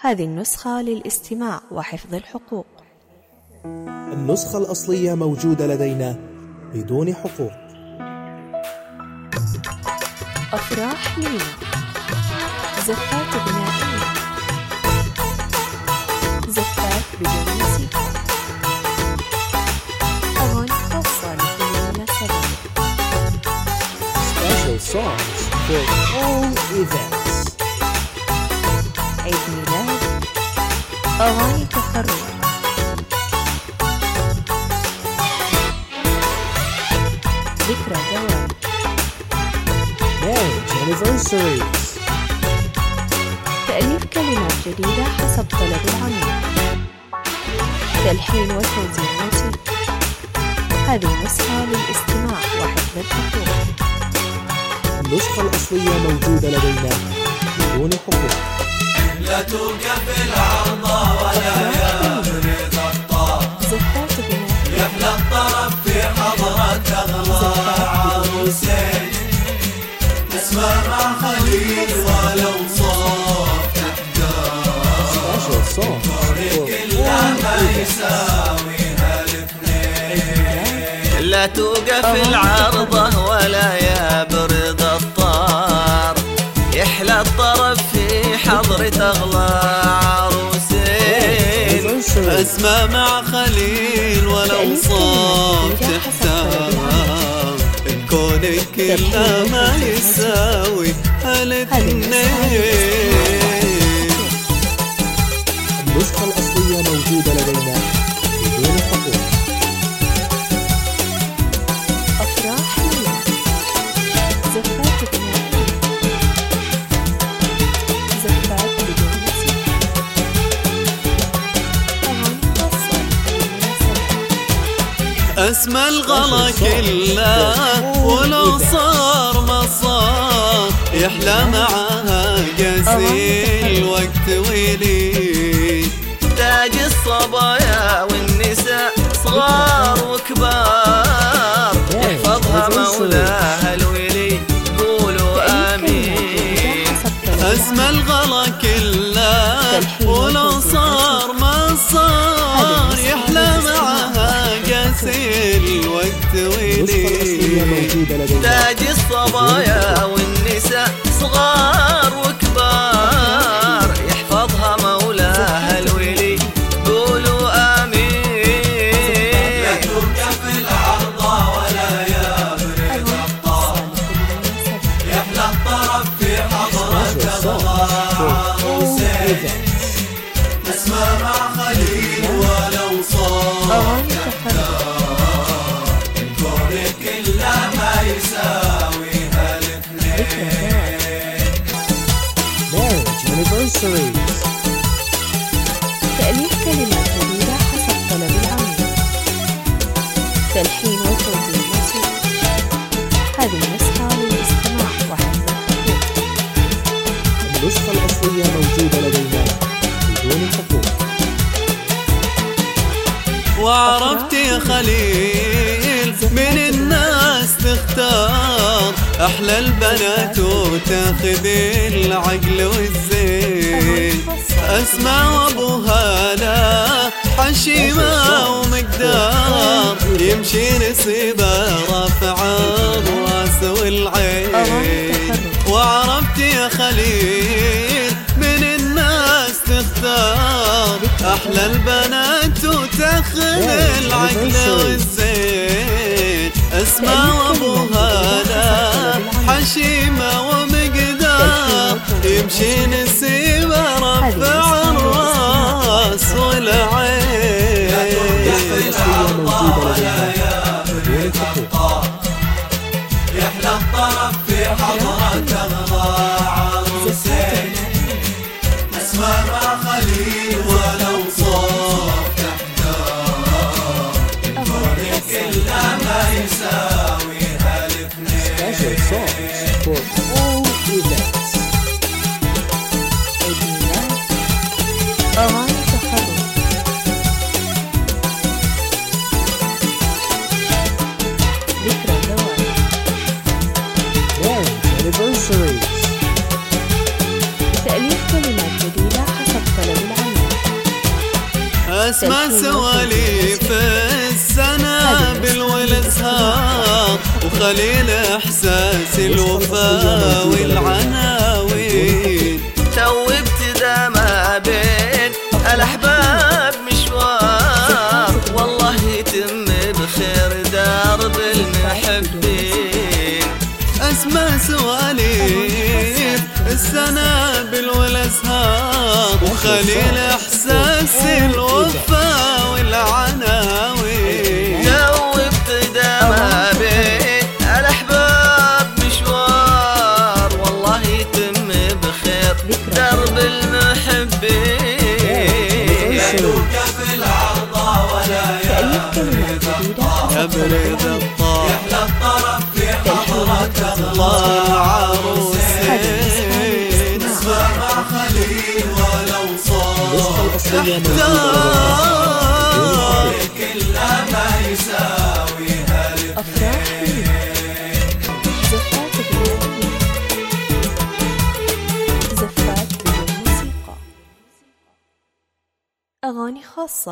هذه النسخة للاستماع وحفظ الحقوق. النسخة الأصلية موجودة لدينا بدون حقوق. أفراح لينا، زفات بنائية، زفات بدون موسيقى، أغاني خاصة لكل مناسبة. Special songs for all events. عيد ميلاد، أغاني تخرج، ذكرى زواج، marriage anniversaries. تأليف كلمات جديدة حسب طلب العميل، تلحين وتوزيع موسيقى. هذه نسخة للاستماع وحفظ الحقوق. النسخة الأصلية موجودة لدينا بدون حقوق. لا توقف العرضة ولا يبرد الطرف، زفات بنائية، يحلى الطرف في حضرة أغلى عروسين، اسمع مع خليل ولو صوت Special songs for كلها ما all events. يساويها الاثنين. لا توقف العرضة ولا يبرد الطار، يحلى الطرف في حضرة أغلى عروسين، اسمع مع خليل ولو صوت تحتار، كونك كلها ما يساوي الاثنين. النسخة الأصلية موجودة لدينا بدون حقوق. أفراح لينا، زفات بنائية، زفات بدون موسيقى، أغاني خاصة لكل مناسبة. اسمى الغلا كله ولو صار ما صار، يحلى معاها قاسي الوقت ويلي، تاج الصبايا والنساء صغار وكبار، يحفظها مولاها الولي قولوا آمين. اسمى الغلا كله ولو صار ما صار، يحلى معاها قاسي الوقت النسخة الأصلية ويلي، موجودة لدينا. تاج الصبايا والنساء صغار وكبار، يحفظها مولاها الولي قولوا آمين. لا توقف العرضة ولا يبرد الطرف، يحلى الطرف في حضرة أغلى عروسين، اسمع مع خليل ولو صوت أغاني تخرج، كونك كلها ما يساويها الاثنين. marriage anniversaries. تأليف كلمات جديدة حسب طلب العميل، تلحين وتوزيع موسيقى. هذه النسخة للاستماع وحفظ الحقوق. النسخة الأصلية موجودة لدينا بدون حقوق. وعرفت يا خليل من الناس تختار أحلى البنات وتاخذ العقل والزين، أسمع وأبوها لا حشيمة ومقدار، يمشي نسيبه رافع الراس والعين. وعرفت يا خليل من الناس تختار أحلى البنات وتاخذ العقل والزين، اسمع وأبوها لا حشيمة ومقدار، يمشي نسيبه رفع الراس والعين. النسخة الأصلية موجودة لدينا بدون حقوق. يحلى الطرف في حضرة أغلى عروسين، اسمع مع خليل ولو صوت تحتار، كونك كلها ما يساويها Special songs الاثنين. for all events. عيد ميلاد، أغاني تخرج، ذكرى زواج، marriage anniversaries. تأليف كلمات جديدة حسب طلب أسمى سواليف السنابل والأزهار وخليل إحساس الوفا والعناوين. تو ابتدى ما بين الأحباب مشوار والله يتم بخير درب المحبين. أسمى سواليف السنابل والأزهار وخليل إحساس الوفا والعناوين. تو ابتدى ما بين الأحباب مشوار والله يتم بخير درب المحبين. يوقف العرضة ولا يبرد الطار يحلى الطرف في حضرة الله عروسين. اسمع مع خليل ولو صار تحتار كلها ما يساويها الاثنين. زفات بدون موسيقى. أغاني خاصة.